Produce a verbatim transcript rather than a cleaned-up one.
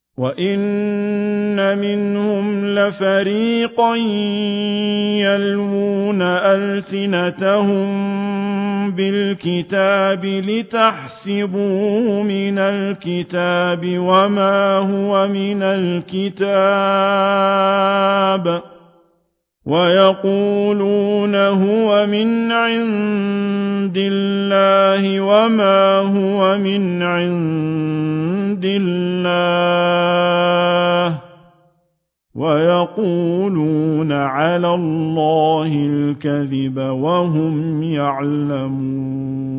وَإِنَّ مِنْهُمْ لَفَرِيقًا يَلْوُونَ أَلْسِنَتَهُم بِالْكِتَابِ لِتَحْسَبُوهُ مِنَ الْكِتَابِ وَمَا هُوَ مِنَ الْكِتَابِ وَيَقُولُونَ هُوَ مِنْ عِندِ اللَّهِ وَمَا هُوَ مِنْ عِندِ اللَّهِ وَيَقُولُونَ عَلَى اللَّهِ الْكَذِبَ وَهُمْ يَعْلَمُونَ